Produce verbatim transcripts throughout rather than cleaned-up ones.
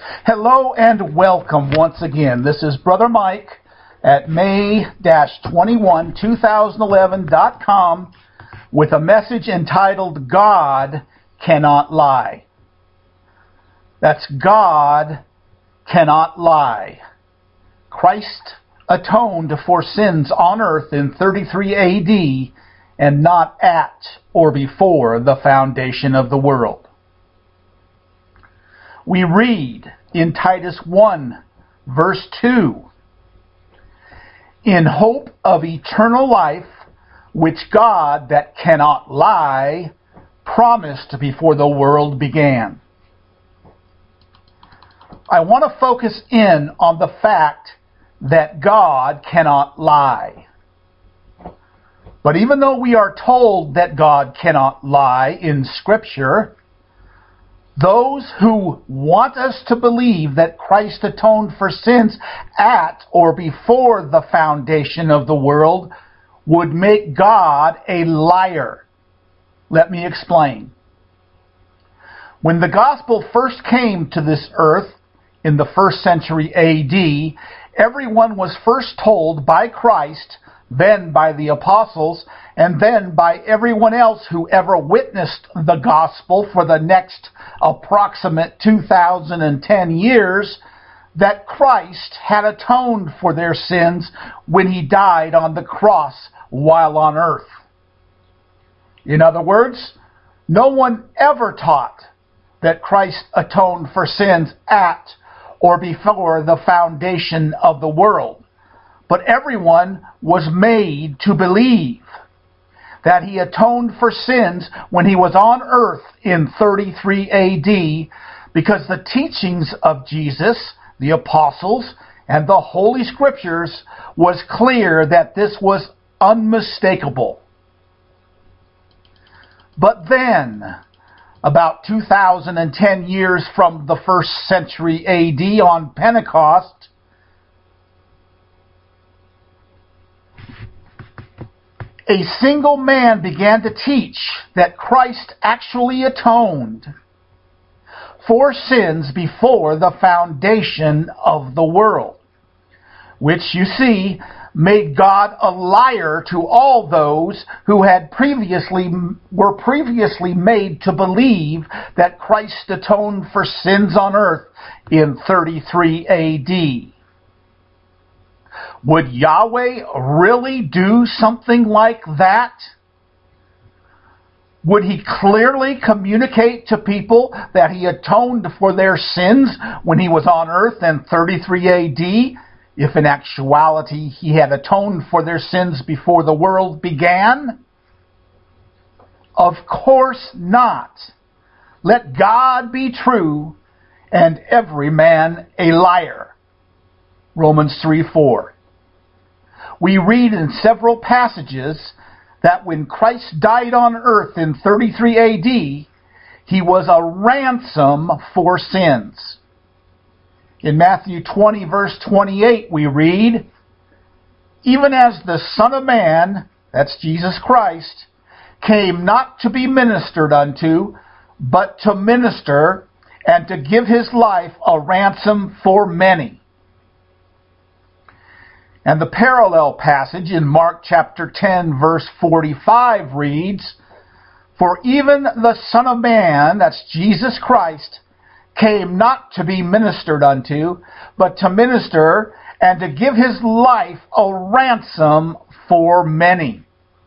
Hello and welcome once again. This is Brother Mike at May twenty-first, twenty eleven dot com with a message entitled God Cannot Lie. That's God cannot lie. Christ atoned for sins on earth in thirty-three A D and not at or before the foundation of the world. We read in Titus one, verse two, in hope of eternal life, which God that cannot lie promised before the world began. I want to focus in on the fact that God cannot lie. But even though we are told that God cannot lie in Scripture, those who want us to believe that Christ atoned for sins at or before the foundation of the world would make God a liar. Let me explain. When the gospel first came to this earth in the first century A D, everyone was first told by Christ, then by the apostles, and then by everyone else who ever witnessed the gospel for the next approximate two thousand ten years, that Christ had atoned for their sins when he died on the cross while on earth. In other words, no one ever taught that Christ atoned for sins at or before the foundation of the world. But everyone was made to believe that he atoned for sins when he was on earth in thirty-three A D because the teachings of Jesus, the apostles, and the Holy Scriptures was clear that this was unmistakable. But then, about two thousand ten years from the first century A D on Pentecost, a single man began to teach that Christ actually atoned for sins before the foundation of the world, which, you see, made God a liar to all those who had previously were previously made to believe that Christ atoned for sins on earth in thirty-three A D. Would Yahweh really do something like that? Would he clearly communicate to people that he atoned for their sins when he was on earth in thirty-three A D, if in actuality he had atoned for their sins before the world began? Of course not. Let God be true and every man a liar. Romans three four. We read in several passages that when Christ died on earth in thirty-three A D, he was a ransom for sins. In Matthew twenty, verse twenty-eight, we read, even as the Son of Man, that's Jesus Christ, came not to be ministered unto, but to minister and to give his life a ransom for many. And the parallel passage in Mark chapter ten, verse forty-five reads, for even the Son of Man, that's Jesus Christ, came not to be ministered unto, but to minister and to give his life a ransom for many.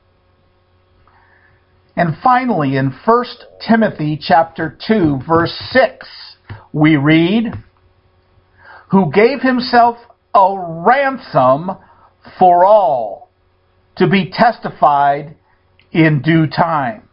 And finally, in First Timothy chapter two, verse six, we read, who gave himself a ransom for all, to be testified in due time.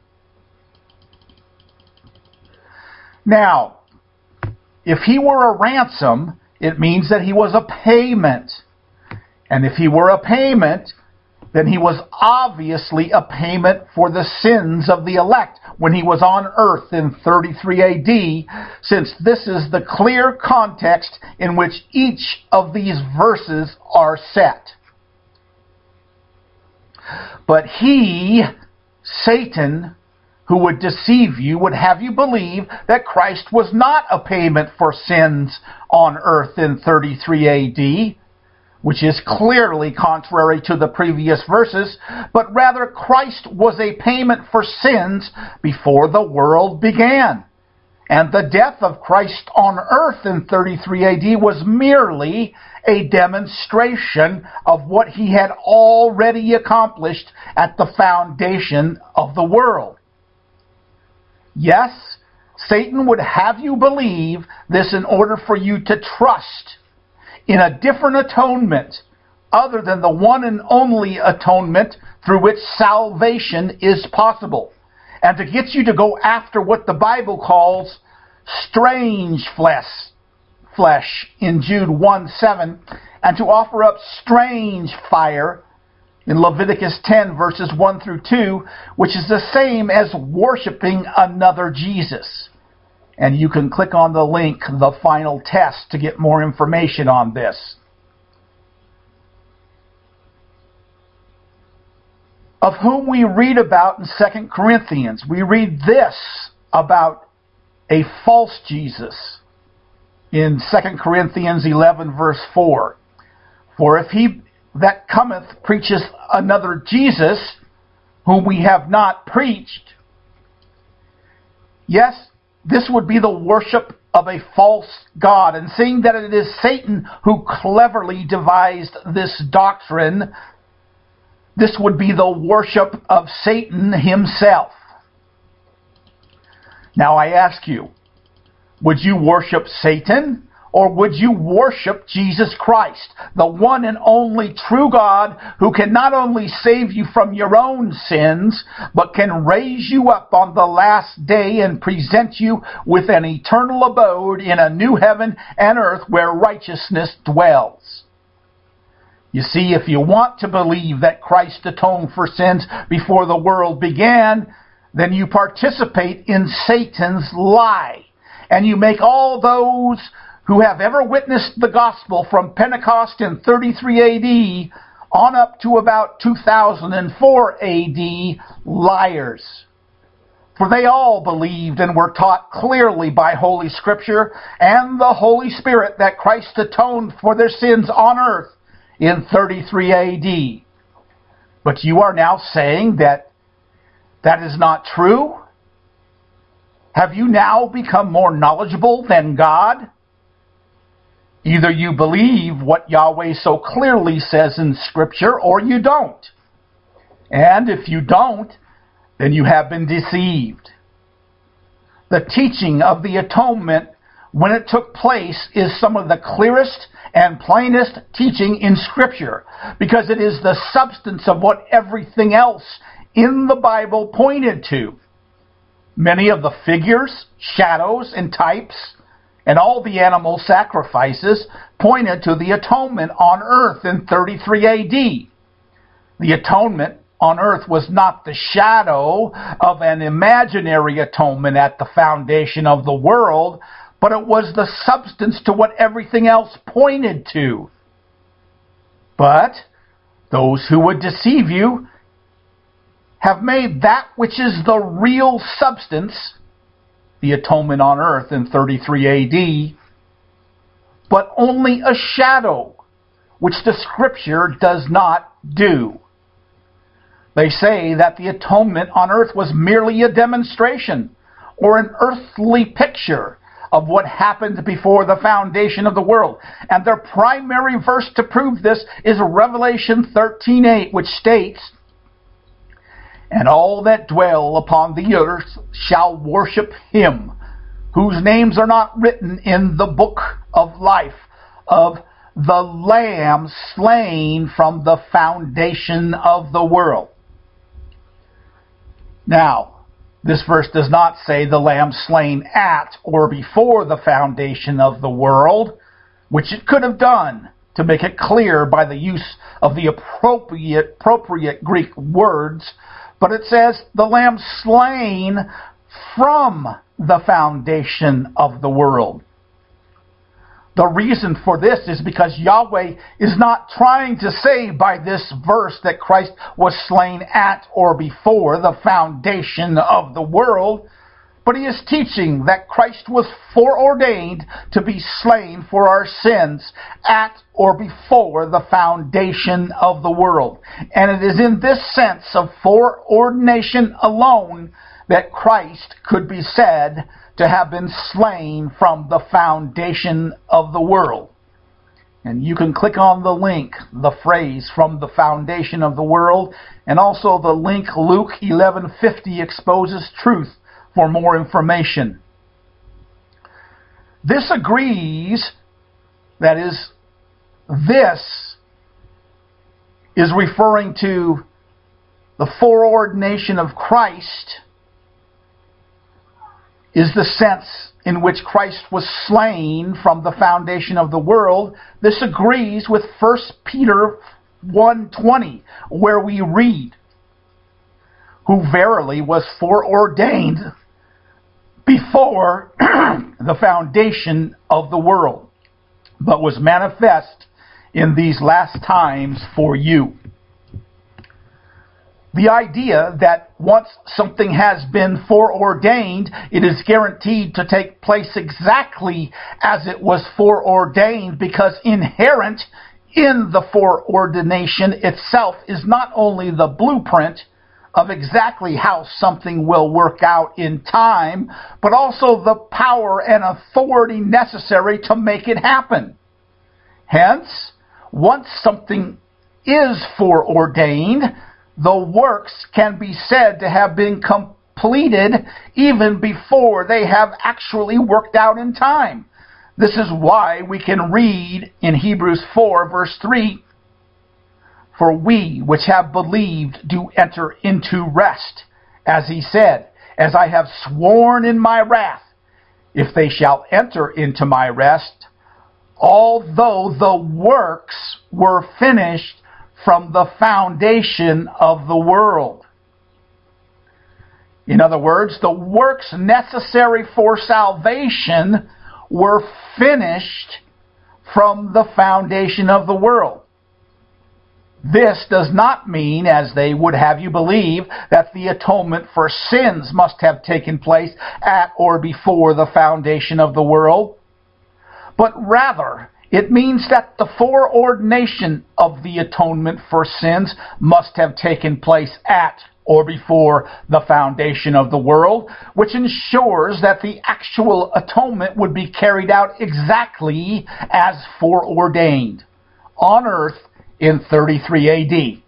Now, if he were a ransom, it means that he was a payment. And if he were a payment, then he was obviously a payment for the sins of the elect when he was on earth in thirty-three A D, since this is the clear context in which each of these verses are set. But he, Satan, who would deceive you would have you believe that Christ was not a payment for sins on earth in thirty-three A D, which is clearly contrary to the previous verses, but rather Christ was a payment for sins before the world began. And the death of Christ on earth in thirty-three A D was merely a demonstration of what he had already accomplished at the foundation of the world. Yes, Satan would have you believe this in order for you to trust in a different atonement other than the one and only atonement through which salvation is possible, and to get you to go after what the Bible calls strange flesh, flesh in Jude one seven, and to offer up strange fire in Leviticus ten verses one through two, which is the same as worshiping another Jesus. And you can click on the link, The Final Test, to get more information on this. Of whom we read about in Second Corinthians. We read this about a false Jesus in Second Corinthians eleven verse four. For if he that cometh preacheth another Jesus, whom we have not preached, yes, this would be the worship of a false god. And seeing that it is Satan who cleverly devised this doctrine, this would be the worship of Satan himself. Now I ask you, would you worship Satan, or would you worship Jesus Christ, the one and only true God who can not only save you from your own sins, but can raise you up on the last day and present you with an eternal abode in a new heaven and earth where righteousness dwells? You see, if you want to believe that Christ atoned for sins before the world began, then you participate in Satan's lie, and you make all those who have ever witnessed the gospel from Pentecost in thirty-three A D on up to about two thousand four A D liars. For they all believed and were taught clearly by Holy Scripture and the Holy Spirit that Christ atoned for their sins on earth in thirty-three A D. But you are now saying that that is not true? Have you now become more knowledgeable than God? Either you believe what Yahweh so clearly says in Scripture, or you don't. And if you don't, then you have been deceived. The teaching of the atonement when it took place is some of the clearest and plainest teaching in Scripture, because it is the substance of what everything else in the Bible pointed to. Many of the figures, shadows, and types, and all the animal sacrifices pointed to the atonement on earth in thirty-three A D. The atonement on earth was not the shadow of an imaginary atonement at the foundation of the world, but it was the substance to what everything else pointed to. But those who would deceive you have made that which is the real substance, the atonement on earth in thirty-three A D, but only a shadow, which the Scripture does not do. They say that the atonement on earth was merely a demonstration or an earthly picture of what happened before the foundation of the world. And their primary verse to prove this is Revelation thirteen eight, which states, "And all that dwell upon the earth shall worship him, whose names are not written in the book of life of the Lamb slain from the foundation of the world." Now, this verse does not say the Lamb slain at or before the foundation of the world, which it could have done to make it clear by the use of the appropriate, appropriate Greek words, but it says the Lamb slain from the foundation of the world. The reason for this is because Yahweh is not trying to say by this verse that Christ was slain at or before the foundation of the world, but he is teaching that Christ was foreordained to be slain for our sins at or before the foundation of the world. And it is in this sense of foreordination alone that Christ could be said to have been slain from the foundation of the world. And you can click on the link, the phrase "from the foundation of the world," and also the link Luke eleven fifty exposes truth for more information. This agrees, that is, this is referring to the foreordination of Christ, is the sense in which Christ was slain from the foundation of the world. This agrees with First Peter one twenty, where we read, "Who verily was foreordained before the foundation of the world, but was manifest in these last times for you." The idea that once something has been foreordained, it is guaranteed to take place exactly as it was foreordained, because inherent in the foreordination itself is not only the blueprint of exactly how something will work out in time, but also the power and authority necessary to make it happen. Hence, once something is foreordained, the works can be said to have been completed even before they have actually worked out in time. This is why we can read in Hebrews four, verse three, "For we which have believed do enter into rest, as he said, as I have sworn in my wrath, if they shall enter into my rest, although the works were finished from the foundation of the world." In other words, the works necessary for salvation were finished from the foundation of the world. This does not mean, as they would have you believe, that the atonement for sins must have taken place at or before the foundation of the world, but rather it means that the foreordination of the atonement for sins must have taken place at or before the foundation of the world, which ensures that the actual atonement would be carried out exactly as foreordained on earth in thirty-three A D.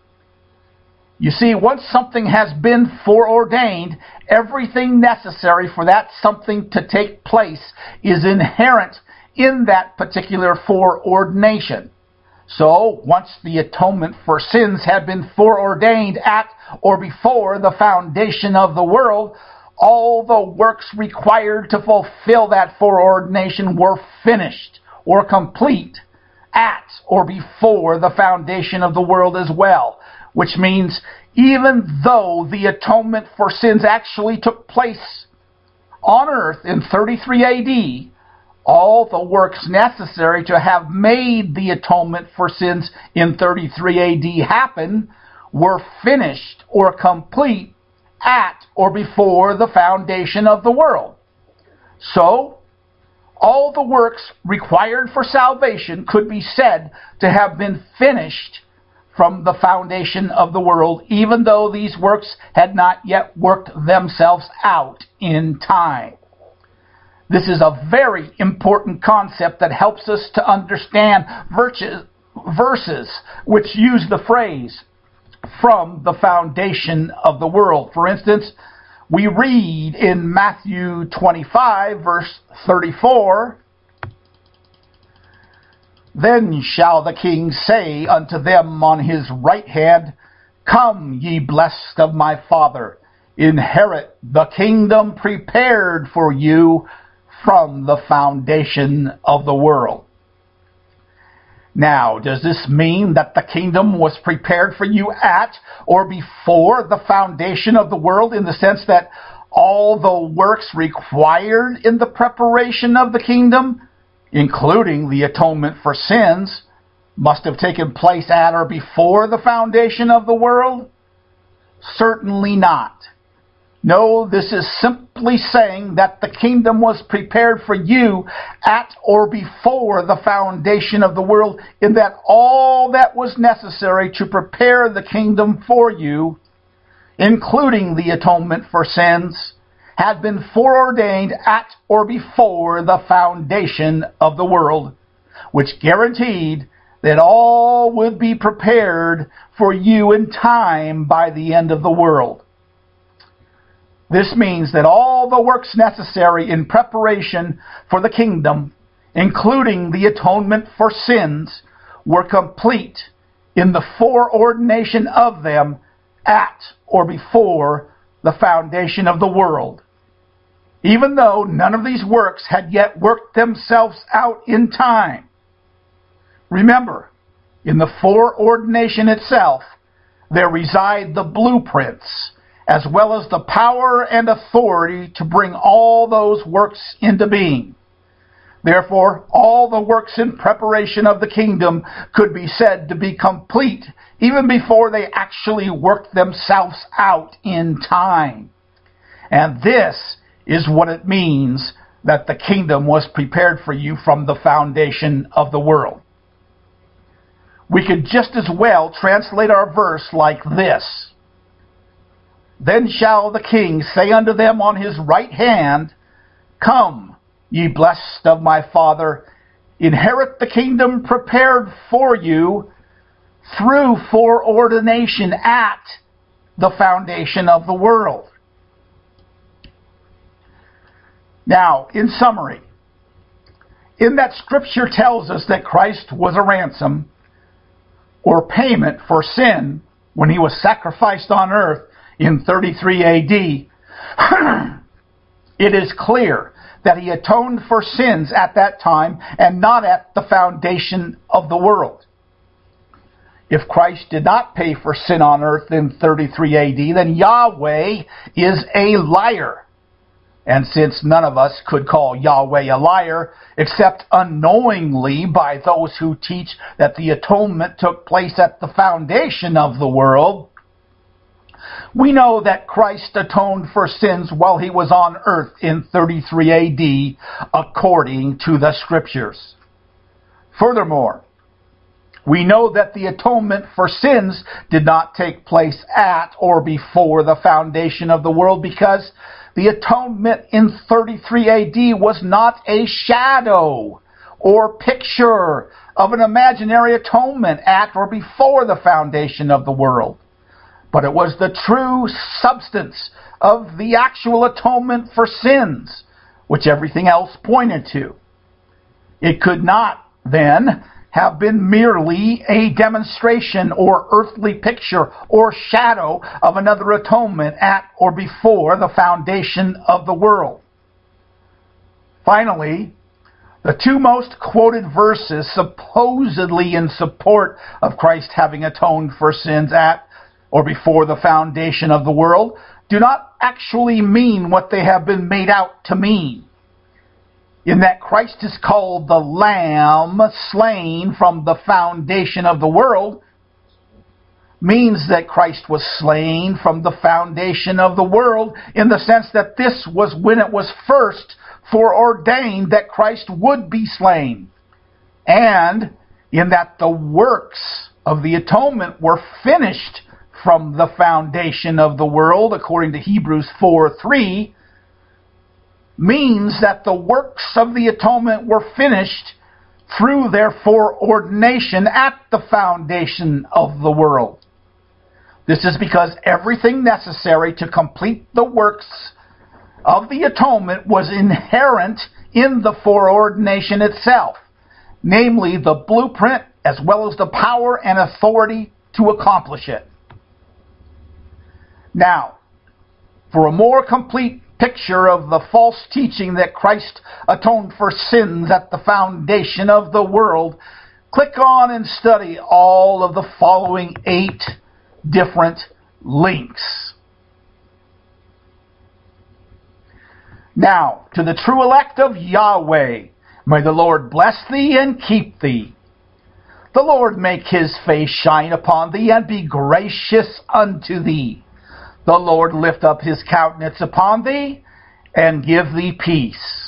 You see, once something has been foreordained, everything necessary for that something to take place is inherent in that particular foreordination. So, once the atonement for sins had been foreordained at or before the foundation of the world, all the works required to fulfill that foreordination were finished or complete at or before the foundation of the world as well. Which means, even though the atonement for sins actually took place on earth in thirty-three A D, all the works necessary to have made the atonement for sins in thirty-three A D happen were finished or complete at or before the foundation of the world. So, all the works required for salvation could be said to have been finished from the foundation of the world, even though these works had not yet worked themselves out in time. This is a very important concept that helps us to understand verses which use the phrase, "from the foundation of the world." For instance, we read in Matthew twenty-five, verse thirty-four, "Then shall the king say unto them on his right hand, Come, ye blessed of my Father, inherit the kingdom prepared for you from the foundation of the world." Now, does this mean that the kingdom was prepared for you at or before the foundation of the world, in the sense that all the works required in the preparation of the kingdom including the atonement for sins, must have taken place at or before the foundation of the world? Certainly not. No, this is simply saying that the kingdom was prepared for you at or before the foundation of the world, in that all that was necessary to prepare the kingdom for you, including the atonement for sins, had been foreordained at or before the foundation of the world, which guaranteed that all would be prepared for you in time by the end of the world. This means that all the works necessary in preparation for the kingdom, including the atonement for sins, were complete in the foreordination of them at or before the foundation of the world, even though none of these works had yet worked themselves out in time. Remember, in the foreordination itself, there reside the blueprints, as well as the power and authority to bring all those works into being. Therefore, all the works in preparation of the kingdom could be said to be complete even before they actually worked themselves out in time. And this is what it means that the kingdom was prepared for you from the foundation of the world. We could just as well translate our verse like this: Then shall the king say unto them on his right hand, Come, ye blessed of my Father, inherit the kingdom prepared for you through foreordination at the foundation of the world. Now, in summary, in that Scripture tells us that Christ was a ransom or payment for sin when he was sacrificed on earth in thirty-three A D, it is clear that he atoned for sins at that time and not at the foundation of the world. If Christ did not pay for sin on earth in thirty-three A D, then Yahweh is a liar. And since none of us could call Yahweh a liar, except unknowingly by those who teach that the atonement took place at the foundation of the world, we know that Christ atoned for sins while he was on earth in thirty-three A D, according to the Scriptures. Furthermore, we know that the atonement for sins did not take place at or before the foundation of the world, because the atonement in thirty-three A D was not a shadow or picture of an imaginary atonement at or before the foundation of the world, but it was the true substance of the actual atonement for sins, which everything else pointed to. It could not, then, have been merely a demonstration or earthly picture or shadow of another atonement at or before the foundation of the world. Finally, the two most quoted verses supposedly in support of Christ having atoned for sins at or before the foundation of the world do not actually mean what they have been made out to mean, in that Christ is called the Lamb slain from the foundation of the world, means that Christ was slain from the foundation of the world, in the sense that this was when it was first foreordained that Christ would be slain, and in that the works of the atonement were finished from the foundation of the world, according to Hebrews four three, means that the works of the atonement were finished through their foreordination at the foundation of the world. This is because everything necessary to complete the works of the atonement was inherent in the foreordination itself, namely the blueprint as well as the power and authority to accomplish it. Now, for a more complete picture of the false teaching that Christ atoned for sins at the foundation of the world, click on and study all of the following eight different links. Now, to the true elect of Yahweh, May the Lord bless thee and keep thee. The Lord make his face shine upon thee and be gracious unto thee. The Lord lift up his countenance upon thee and give thee peace.